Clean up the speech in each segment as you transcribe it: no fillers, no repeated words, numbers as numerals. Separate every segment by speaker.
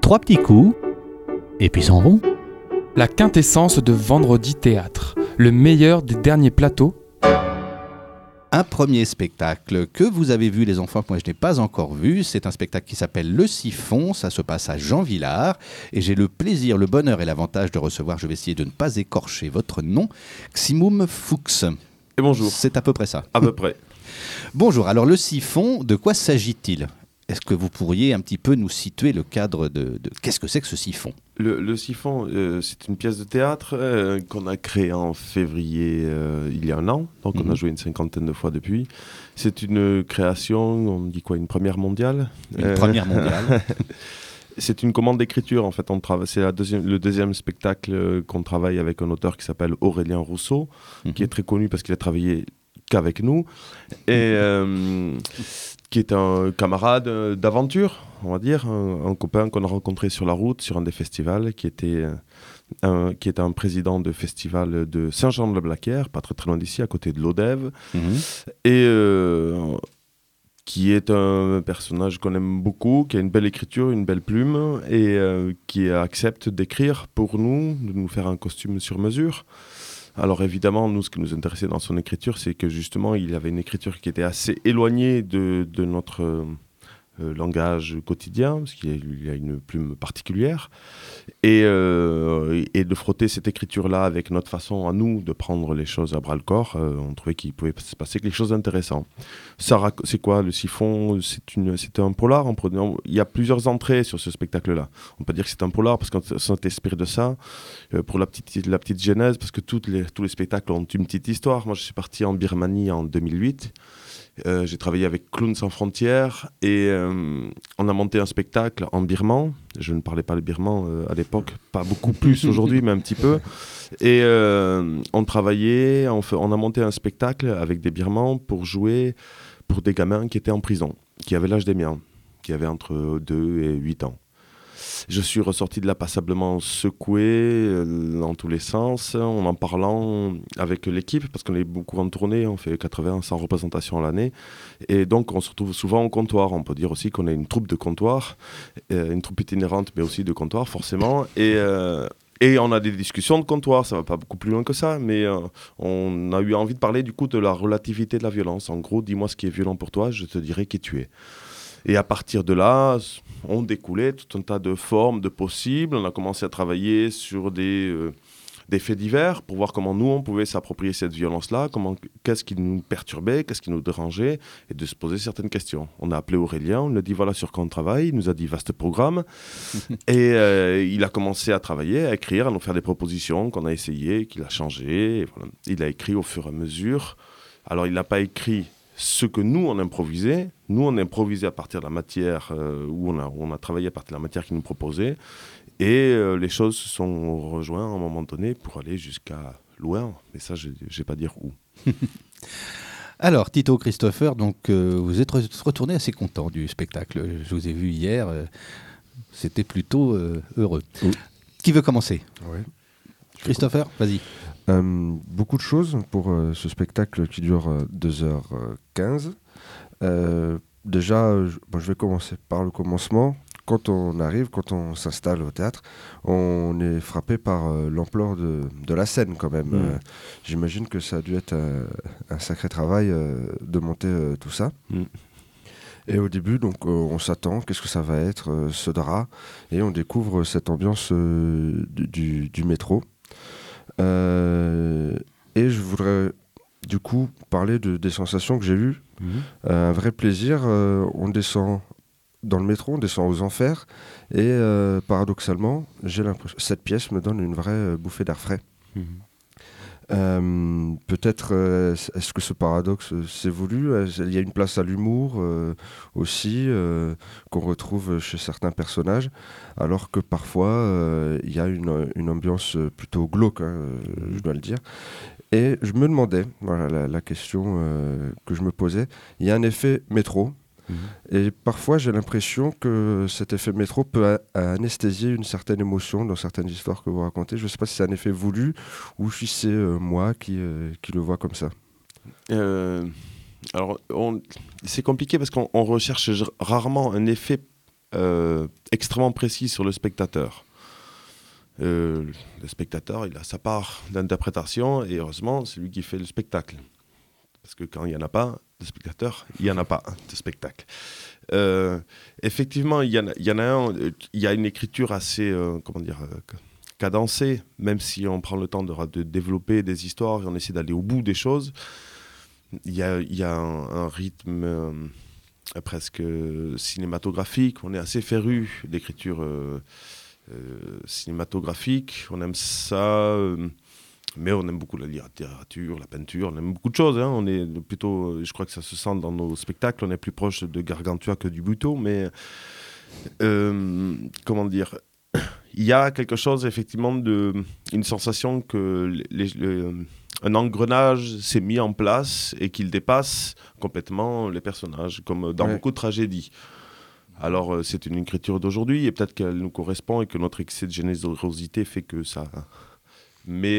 Speaker 1: 3 petits coups, et puis s'en vont.
Speaker 2: La quintessence de Vendredi Théâtre, le meilleur des derniers plateaux.
Speaker 1: Un premier spectacle que vous avez vu, les enfants, que moi je n'ai pas encore vu. C'est un spectacle qui s'appelle Le Siphon. Ça se passe à Jean Villard. Et j'ai le plaisir, le bonheur et l'avantage de recevoir, je vais essayer de ne pas écorcher votre nom, Ximoum Fuchs.
Speaker 3: Et bonjour.
Speaker 1: C'est à peu près ça.
Speaker 3: À peu près.
Speaker 1: Bonjour. Alors, Le Siphon, de quoi s'agit-il ? Est-ce que vous pourriez un petit peu nous situer le cadre de qu'est-ce que c'est que ce siphon ?
Speaker 3: Le Siphon, c'est une pièce de théâtre qu'on a créée en février il y a un an. Donc on a joué une 50aine de fois depuis. C'est une création, on dit quoi, une première mondiale ?
Speaker 1: Une première mondiale.
Speaker 3: C'est une commande d'écriture en fait. C'est le deuxième spectacle qu'on travaille avec un auteur qui s'appelle Aurélien Rousseau, qui est très connu parce qu'il a travaillé qu'avec nous. Et... qui est un camarade d'aventure, on va dire, un copain qu'on a rencontré sur la route, sur un des festivals, qui était un président de festival de Saint-Jean-de-la-Blaquière, pas très loin d'ici, à côté de l'Odève, et qui est un personnage qu'on aime beaucoup, qui a une belle écriture, une belle plume, et qui accepte d'écrire pour nous, de nous faire un costume sur mesure. Alors évidemment, nous, ce qui nous intéressait dans son écriture, c'est que justement, il avait une écriture qui était assez éloignée de notre langage quotidien, parce qu'il a une plume particulière, et de frotter cette écriture-là avec notre façon à nous de prendre les choses à bras-le-corps, on trouvait qu'il pouvait se passer quelque chose d'intéressant. C'est quoi le Siphon ? C'est un polar. Il y a plusieurs entrées sur ce spectacle-là. On peut dire que c'est un polar parce qu'on s'est inspiré de ça. Pour la petite genèse, parce que tous les spectacles ont une petite histoire. Moi, je suis parti en Birmanie en 2008. J'ai travaillé avec Clowns sans frontières et on a monté un spectacle en birman. Je ne parlais pas le birman à l'époque, pas beaucoup plus aujourd'hui, mais un petit peu. Et on travaillait, on a monté un spectacle avec des birmans pour jouer pour des gamins qui étaient en prison, qui avaient l'âge des miens, qui avaient entre 2 et 8 ans. Je suis ressorti de là passablement secoué dans tous les sens, en parlant avec l'équipe, parce qu'on est beaucoup en tournée, on fait 80-100 représentations à l'année, et donc on se retrouve souvent au comptoir. On peut dire aussi qu'on est une troupe de comptoir, une troupe itinérante, mais aussi de comptoir, forcément, et on a des discussions de comptoir, ça va pas beaucoup plus loin que ça, mais on a eu envie de parler du coup de la relativité de la violence. En gros, dis-moi ce qui est violent pour toi, je te dirai qui tu es. Et à partir de là, on découlait tout un tas de formes, de possibles. On a commencé à travailler sur des faits divers pour voir comment nous, on pouvait s'approprier cette violence-là, qu'est-ce qui nous perturbait, qu'est-ce qui nous dérangeait, et de se poser certaines questions. On a appelé Aurélien, on lui a dit voilà sur quoi on travaille, il nous a dit vaste programme, et il a commencé à travailler, à écrire, à nous faire des propositions qu'on a essayées, qu'il a changées. Et voilà. Il a écrit au fur et à mesure. Alors il n'a pas écrit ce que nous, on improvisait. Nous, on improvisait à partir de la matière, où on a travaillé à partir de la matière qu'il nous proposait. Et les choses se sont rejointes à un moment donné pour aller jusqu'à loin. Mais ça, je ne vais pas dire où.
Speaker 1: Alors, Tito Christopher, donc, vous êtes retourné assez content du spectacle. Je vous ai vu hier. C'était plutôt heureux. Oui. Qui veut commencer ?
Speaker 4: Oui.
Speaker 1: Christopher, vas-y.
Speaker 4: Beaucoup de choses pour ce spectacle qui dure 2h15. Déjà, je vais commencer par le commencement. Quand on s'installe au théâtre, on est frappé par l'ampleur de la scène quand même. J'imagine que ça a dû être un sacré travail de monter tout ça. Et au début, donc, on s'attend, qu'est-ce que ça va être, ce drap, et on découvre cette ambiance du métro. Et je voudrais du coup parler des sensations que j'ai eues. Un vrai plaisir. On descend dans le métro, on descend aux enfers, et paradoxalement, j'ai l'impression cette pièce me donne une vraie bouffée d'air frais. Peut-être est-ce que ce paradoxe c'est voulu. Il y a une place à l'humour aussi qu'on retrouve chez certains personnages, alors que parfois il y a une ambiance plutôt glauque, je dois le dire. Et je me demandais, voilà la question que je me posais, il y a un effet métro. Et parfois j'ai l'impression que cet effet métro peut anesthésier une certaine émotion dans certaines histoires que vous racontez. Je ne sais pas si c'est un effet voulu ou si c'est moi qui le vois comme ça.
Speaker 3: Alors c'est compliqué parce qu'on recherche rarement un effet extrêmement précis sur le spectateur. Le spectateur, il a sa part d'interprétation et heureusement, c'est lui qui fait le spectacle. Parce que quand il n'y en a pas de spectateur, il n'y en a pas de spectacle. Effectivement, il y a une écriture assez, cadencée, même si on prend le temps de développer des histoires et on essaie d'aller au bout des choses. Il y a un rythme presque cinématographique. On est assez féru d'écriture cinématographique. On aime ça, mais on aime beaucoup la littérature, la peinture. On aime beaucoup de choses. Hein. On est plutôt, je crois que ça se sent dans nos spectacles. On est plus proche de Gargantua que du Buteau, mais comment dire, il y a quelque chose effectivement une sensation que un engrenage s'est mis en place et qu'il dépasse complètement les personnages, comme dans beaucoup de tragédies. Alors, c'est une écriture d'aujourd'hui et peut-être qu'elle nous correspond et que notre excès de générosité fait que ça... Mais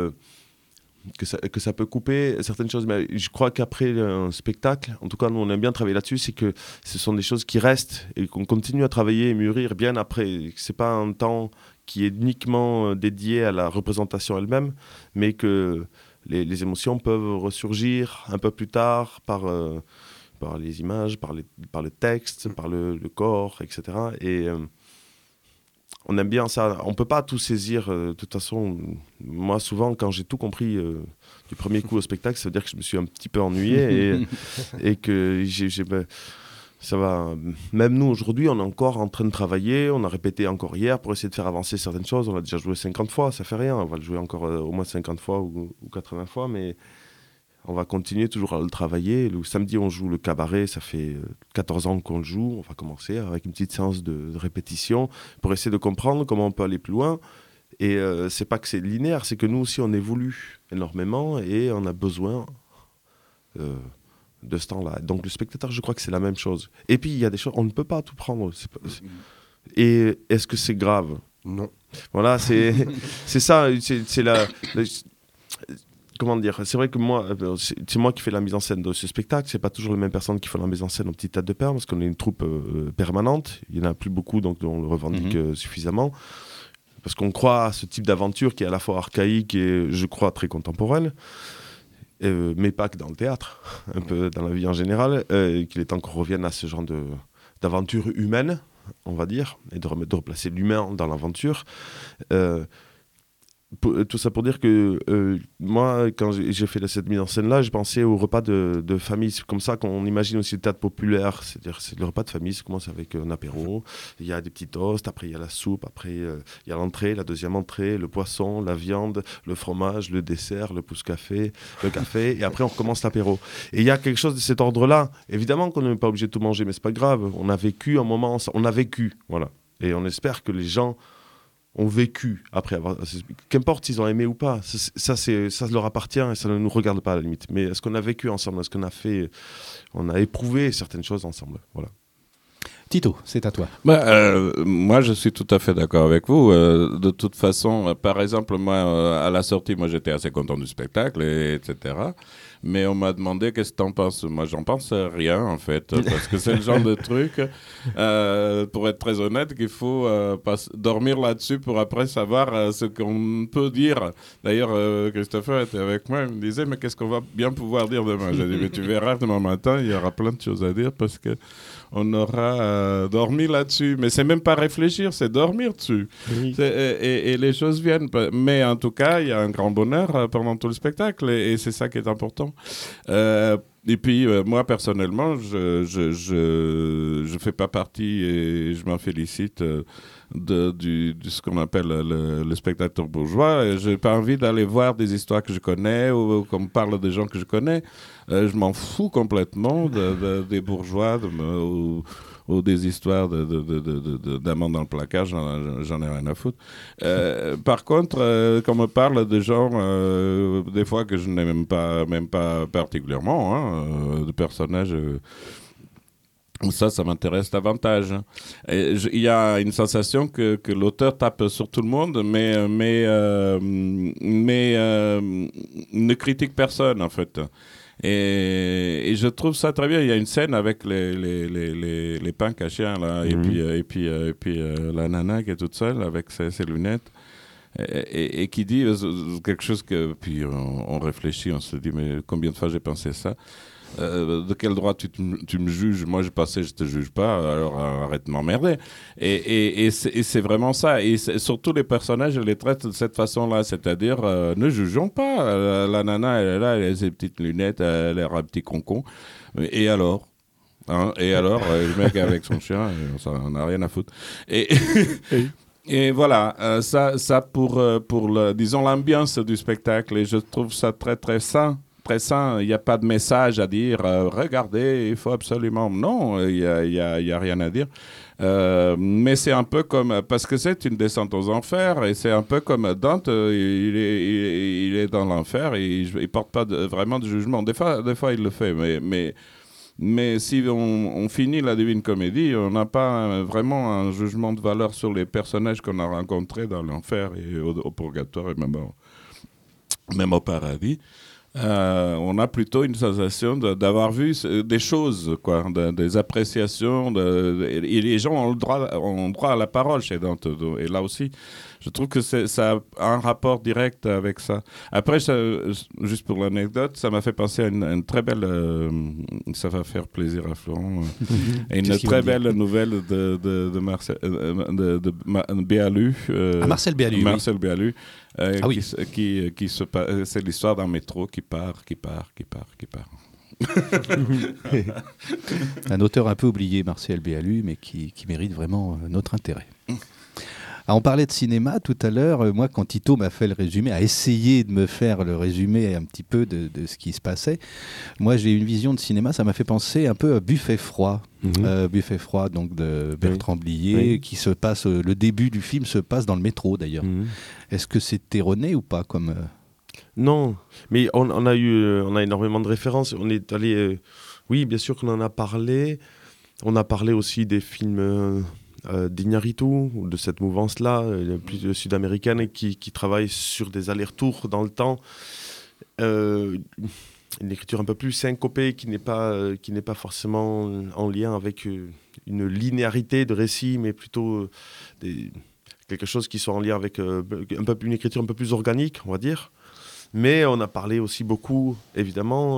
Speaker 3: que ça peut couper certaines choses. Mais je crois qu'après un spectacle, en tout cas, nous, on aime bien travailler là-dessus, c'est que ce sont des choses qui restent et qu'on continue à travailler et mûrir bien après. Ce n'est pas un temps qui est uniquement dédié à la représentation elle-même, mais que les émotions peuvent ressurgir un peu plus tard par les images, par le texte, par le corps, etc. Et on aime bien ça. On ne peut pas tout saisir. De toute façon, moi, souvent, quand j'ai tout compris du premier coup au spectacle, ça veut dire que je me suis un petit peu ennuyé et que ça va. Même nous, aujourd'hui, on est encore en train de travailler. On a répété encore hier pour essayer de faire avancer certaines choses. On l'a déjà joué 50 fois, ça fait rien. On va le jouer encore au moins 50 fois ou 80 fois, mais on va continuer toujours à le travailler. Le samedi, on joue le cabaret. Ça fait 14 ans qu'on le joue. On va commencer avec une petite séance de répétition pour essayer de comprendre comment on peut aller plus loin. Et c'est pas que c'est linéaire, c'est que nous aussi, on évolue énormément et on a besoin de ce temps-là. Donc le spectateur, je crois que c'est la même chose. Et puis, il y a des choses, on ne peut pas tout prendre. Et est-ce que c'est grave ?
Speaker 4: Non.
Speaker 3: Voilà, c'est ça. C'est comment dire, c'est vrai que moi, c'est moi qui fais la mise en scène de ce spectacle. C'est pas toujours les mêmes personnes qui font la mise en scène au Petit Théâtre de Perm, parce qu'on est une troupe permanente. Il y en a plus beaucoup, donc on le revendique suffisamment. Parce qu'on croit à ce type d'aventure qui est à la fois archaïque et, je crois, très contemporaine. Mais pas que dans le théâtre, un peu dans la vie en général. Qu'il est temps qu'on revienne à ce genre d'aventure humaine, on va dire, et de replacer l'humain dans l'aventure. Tout ça pour dire que moi, quand j'ai fait cette mise en scène-là, j'ai pensé au repas de famille. C'est comme ça qu'on imagine aussi le théâtre populaire. C'est-à-dire c'est le repas de famille, ça commence avec un apéro. Il y a des petits toasts, après il y a la soupe, après il y a l'entrée, la deuxième entrée, le poisson, la viande, le fromage, le dessert, le pousse-café, le café, et après on recommence l'apéro. Et il y a quelque chose de cet ordre-là. Évidemment qu'on n'est pas obligé de tout manger, mais c'est pas grave. On a vécu un moment, voilà. Et on espère que les gens ont vécu après avoir... Qu'importe s'ils ont aimé ou pas, ça leur appartient et ça ne nous regarde pas à la limite. Mais est-ce qu'on a vécu ensemble ? Est-ce qu'on a fait... On a éprouvé certaines choses ensemble ? Voilà.
Speaker 1: Tito, c'est à toi.
Speaker 5: Moi, je suis tout à fait d'accord avec vous. De toute façon, par exemple, moi, à la sortie, moi, j'étais assez content du spectacle, etc. Mais on m'a demandé qu'est-ce que t'en penses. Moi, j'en pense rien, en fait, parce que c'est le genre de truc, pour être très honnête, qu'il faut dormir là-dessus pour après savoir ce qu'on peut dire. D'ailleurs, Christopher était avec moi, il me disait, mais qu'est-ce qu'on va bien pouvoir dire demain ? J'ai dit, mais tu verras, demain matin, il y aura plein de choses à dire, parce que on aura dormi là-dessus. Mais c'est même pas réfléchir, c'est dormir dessus. Oui. Et les choses viennent. Mais en tout cas, il y a un grand bonheur pendant tout le spectacle et c'est ça qui est important. Et puis, moi, personnellement, je fais pas partie, et je m'en félicite, de ce qu'on appelle le spectateur bourgeois. Je n'ai pas envie d'aller voir des histoires que je connais ou qu'on me parle des gens que je connais. Je m'en fous complètement des bourgeois ou des histoires d'amants dans le placard, j'en ai rien à foutre. Par contre, quand on me parle de gens, des fois que je n'aime même pas particulièrement, de personnages... Ça m'intéresse davantage. Il y a une sensation que l'auteur tape sur tout le monde, mais ne critique personne, en fait. Et je trouve ça très bien. Il y a une scène avec les punks à chiens, là, et puis la nana qui est toute seule avec ses lunettes. Et qui dit quelque chose que... Puis on réfléchit, on se dit, mais combien de fois j'ai pensé ça? De quel droit tu me juges? Moi, je passais, je te juge pas, alors arrête de m'emmerder. Et c'est vraiment ça. Et surtout, les personnages, je les traite de cette façon-là, c'est-à-dire, ne jugeons pas. La nana, elle est là, elle a ses petites lunettes, elle a l'air un petit concon. Et alors? Hein? Et alors, le mec avec son chien, ça n'en a rien à foutre. Et voilà, ça pour disons, l'ambiance du spectacle. Et je trouve ça très, très sain. Très sain. Il n'y a pas de message à dire. Regardez, il faut absolument... Non, il y a rien à dire. Mais c'est un peu comme... Parce que c'est une descente aux enfers. Et c'est un peu comme Dante. Il est dans l'enfer. Et il ne porte pas vraiment de jugement. Des fois, il le fait. Mais si on finit la Divine Comédie, on n'a pas vraiment un jugement de valeur sur les personnages qu'on a rencontrés dans l'enfer et au purgatoire et même au paradis. On a plutôt une sensation d'avoir vu des choses, quoi, des appréciations. Et les gens ont droit à la parole chez Dante. Et là aussi, je trouve que ça a un rapport direct avec ça. Après, juste pour l'anecdote, ça m'a fait penser à une très belle... ça va faire plaisir à Florent. Et une très belle nouvelle de Marcel Béalu.
Speaker 1: Marcel Béalu.
Speaker 5: Marcel Béalu.
Speaker 1: Oui.
Speaker 5: C'est l'histoire d'un métro qui part.
Speaker 1: Un auteur un peu oublié, Marcel Béalu, mais qui mérite vraiment notre intérêt. Alors, on parlait de cinéma tout à l'heure. Moi, quand Tito m'a fait le résumé, a essayé de me faire le résumé un petit peu de ce qui se passait, moi, j'ai une vision de cinéma, ça m'a fait penser un peu à Buffet froid. Buffet froid, donc de Bertrand Blier, qui se passe, le début du film se passe dans le métro d'ailleurs. Est-ce que c'est erroné ou pas comme...
Speaker 3: Non, mais on a énormément de références. On est allé... oui, bien sûr qu'on en a parlé. On a parlé aussi des films... d'Iñárritu, ou de cette mouvance-là, plus sud-américaine, qui travaille sur des allers-retours dans le temps. Une écriture un peu plus syncopée, qui n'est pas forcément en lien avec une linéarité de récit, mais plutôt quelque chose qui soit en lien avec une écriture un peu plus organique, on va dire. Mais on a parlé aussi beaucoup, évidemment...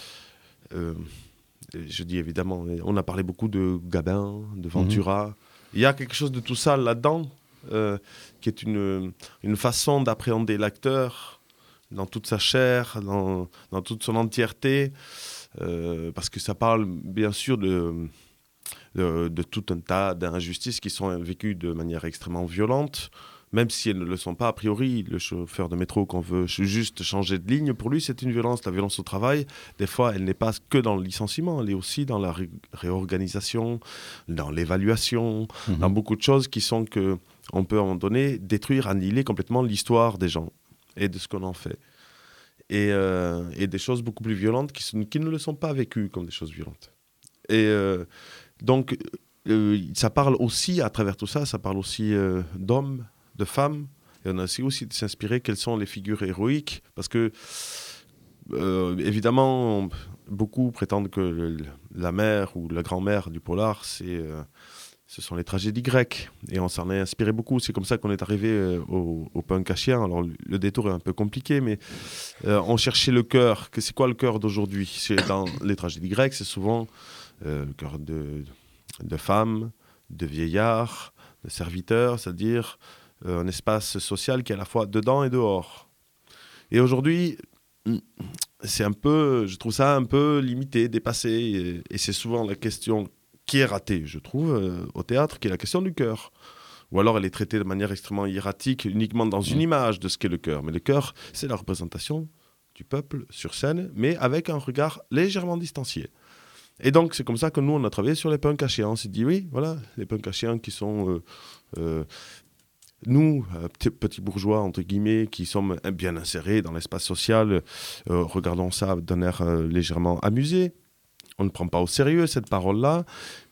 Speaker 3: je dis évidemment, on a parlé beaucoup de Gabin, de Ventura... Il y a quelque chose de tout ça là-dedans, qui est une façon d'appréhender l'acteur dans toute sa chair, dans toute son entièreté, parce que ça parle bien sûr de tout un tas d'injustices qui sont vécues de manière extrêmement violente, même si elles ne le sont pas a priori. Le chauffeur de métro qu'on veut juste changer de ligne, pour lui c'est une violence, la violence au travail. Des fois elle n'est pas que dans le licenciement, elle est aussi dans la réorganisation, dans l'évaluation, dans beaucoup de choses qui sont qu'on peut à un moment donné détruire, annihiler complètement l'histoire des gens et de ce qu'on en fait. Et des choses beaucoup plus violentes qui ne le sont pas vécues comme des choses violentes. Et donc ça parle aussi, à travers tout ça, ça parle aussi d'hommes, de femmes, et on a aussi de s'inspirer quelles sont les figures héroïques, parce que évidemment beaucoup prétendent que la mère ou la grand-mère du polar ce sont les tragédies grecques, et on s'en est inspiré beaucoup. C'est comme ça qu'on est arrivé au punk à chien. Alors le détour est un peu compliqué, mais on cherchait le cœur. C'est quoi le cœur d'aujourd'hui? Dans les tragédies grecques, c'est souvent le cœur de femmes, de vieillards, de serviteurs, c'est-à-dire un espace social qui est à la fois dedans et dehors. Et aujourd'hui, je trouve ça un peu limité, dépassé, et c'est souvent la question qui est ratée, je trouve, au théâtre, qui est la question du cœur. Ou alors elle est traitée de manière extrêmement hiératique, uniquement dans une image de ce qu'est le cœur. Mais le cœur, c'est la représentation du peuple sur scène, mais avec un regard légèrement distancié. Et donc, c'est comme ça que nous, on a travaillé sur les punks à chien. On s'est dit, oui, voilà, les punks à chien qui sont... nous, petits bourgeois, entre guillemets, qui sommes bien insérés dans l'espace social, regardons ça d'un air légèrement amusé. On ne prend pas au sérieux cette parole-là.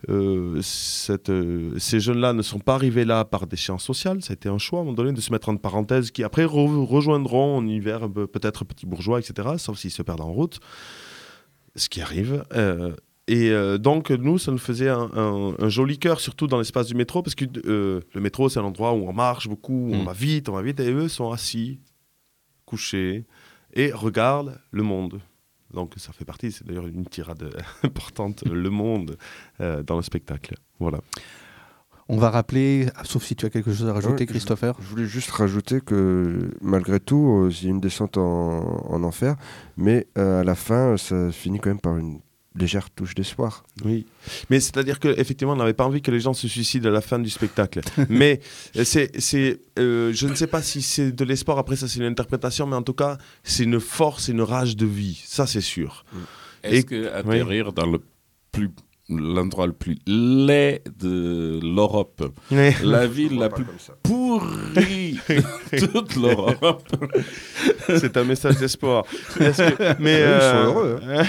Speaker 3: Ces jeunes-là ne sont pas arrivés là par déchéance sociale. Ça a été un choix, à un moment donné, de se mettre en parenthèse, qui après rejoindront un univers peut-être petit bourgeois, etc., sauf s'ils se perdent en route. ce qui arrive. Donc, nous, ça nous faisait un joli cœur, surtout dans l'espace du métro, parce que le métro, c'est un endroit où on marche beaucoup, où on va vite, et eux sont assis, couchés, et regardent le monde. Donc, ça fait partie, c'est d'ailleurs une tirade importante, le monde dans le spectacle. Voilà.
Speaker 1: On va rappeler, sauf si tu as quelque chose à rajouter, Christopher.
Speaker 4: Je voulais juste rajouter que malgré tout, il y a une descente en enfer, mais à la fin, ça finit quand même par une légère touche d'espoir.
Speaker 3: Oui, mais c'est-à-dire qu'effectivement, on n'avait pas envie que les gens se suicident à la fin du spectacle. Mais je ne sais pas si c'est de l'espoir, après ça c'est une interprétation, mais en tout cas, c'est une force et une rage de vie, ça c'est sûr.
Speaker 5: Est-ce que atterrir dans l'endroit le plus laid de l'Europe, la ville la plus pourrie de toute l'Europe,
Speaker 3: c'est un message d'espoir. Mais
Speaker 4: ils sont heureux. Hein.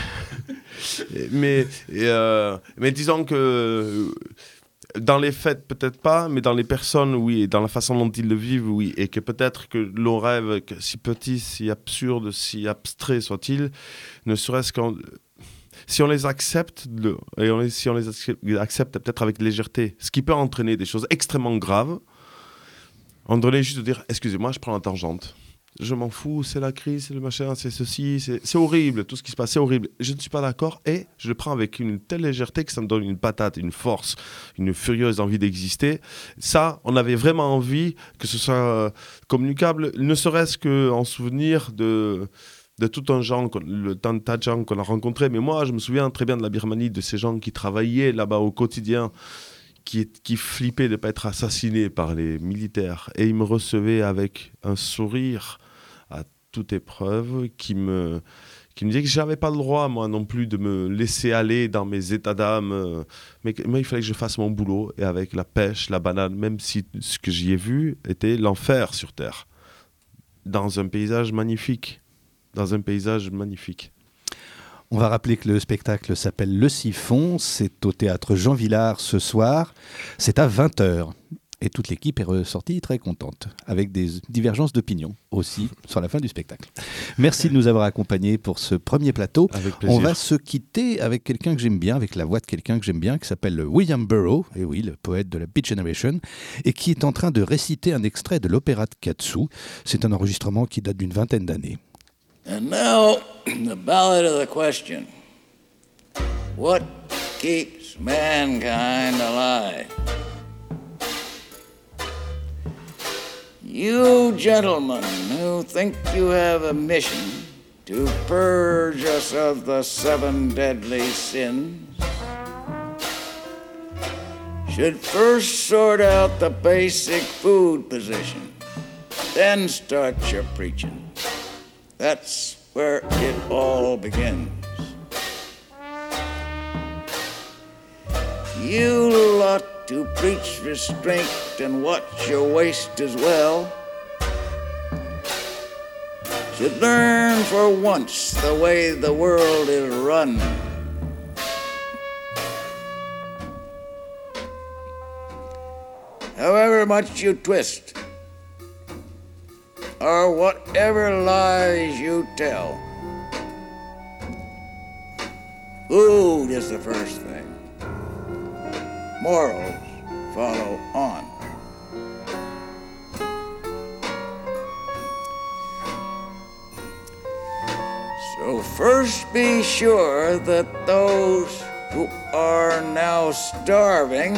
Speaker 3: Mais disons que dans les faits, peut-être pas, mais dans les personnes, oui, et dans la façon dont ils le vivent, oui, et que peut-être que l'on rêve, que si petit, si absurde, si abstrait soit-il, ne serait-ce qu'en... Si on les accepte, si on les accepte peut-être avec légèreté, ce qui peut entraîner des choses extrêmement graves, on devrait juste dire, excusez-moi, je prends la tangente. Je m'en fous, c'est la crise, c'est le machin, c'est ceci, c'est horrible, tout ce qui se passe, c'est horrible. Je ne suis pas d'accord et je le prends avec une telle légèreté que ça me donne une patate, une force, une furieuse envie d'exister. Ça, on avait vraiment envie que ce soit communicable, ne serait-ce qu'en souvenir de tout un genre, le tas de gens qu'on a rencontrés. Mais moi, je me souviens très bien de la Birmanie, de ces gens qui travaillaient là-bas au quotidien, qui flippaient de ne pas être assassinés par les militaires. Et ils me recevaient avec un sourire à toute épreuve, qui me disait que je n'avais pas le droit, moi non plus, de me laisser aller dans mes états d'âme. Mais il fallait que je fasse mon boulot. Et avec la pêche, la banane, même si ce que j'y ai vu était l'enfer sur Terre. Dans un paysage magnifique.
Speaker 1: On va rappeler que le spectacle s'appelle Le Siphon, c'est au théâtre Jean Vilar ce soir, c'est à 20h. Et toute l'équipe est ressortie très contente, avec des divergences d'opinion aussi sur la fin du spectacle. Merci de nous avoir accompagnés pour ce premier plateau.
Speaker 3: Avec plaisir.
Speaker 1: On va se quitter avec quelqu'un que j'aime bien, avec la voix de quelqu'un que j'aime bien, qui s'appelle William Burroughs, et oui, le poète de la Beat Generation, et qui est en train de réciter un extrait de l'opéra de Katsu. C'est un enregistrement qui date d'une 20aine d'années.
Speaker 6: And now, the ballad of the question. What keeps mankind alive? You gentlemen who think you have a mission to purge us of the 7 deadly sins should first sort out the basic food position, then start your preaching. That's where it all begins. You lot to preach restraint and watch your waist as well should learn for once the way the world is run. However much you twist, or whatever lies you tell, food is the first thing. Morals follow on. So first be sure that those who are now starving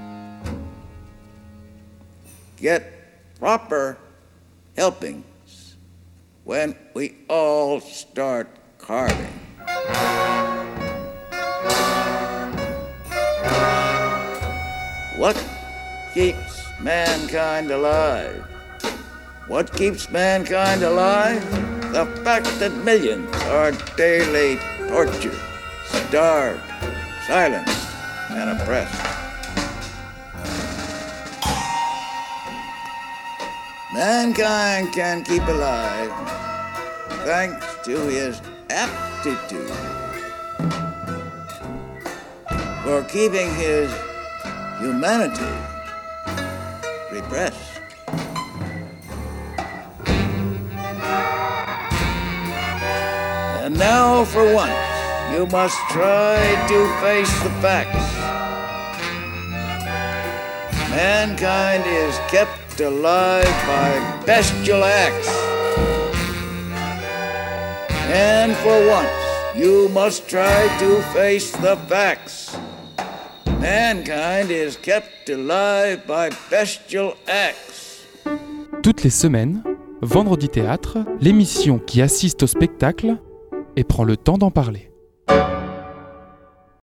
Speaker 6: get proper helpings when we all start carving. What keeps mankind alive? What keeps mankind alive? The fact that millions are daily tortured, starved, silenced, and oppressed. Mankind can keep alive thanks to his aptitude for keeping his humanity repressed. And now, for once, you must try to face the facts. Mankind is kept alive by bestial acts. And for once, you must try to face the facts. Mankind is kept alive by bestial acts.
Speaker 2: Toutes les semaines, Vendredi Théâtre, l'émission qui assiste au spectacle et prend le temps d'en parler.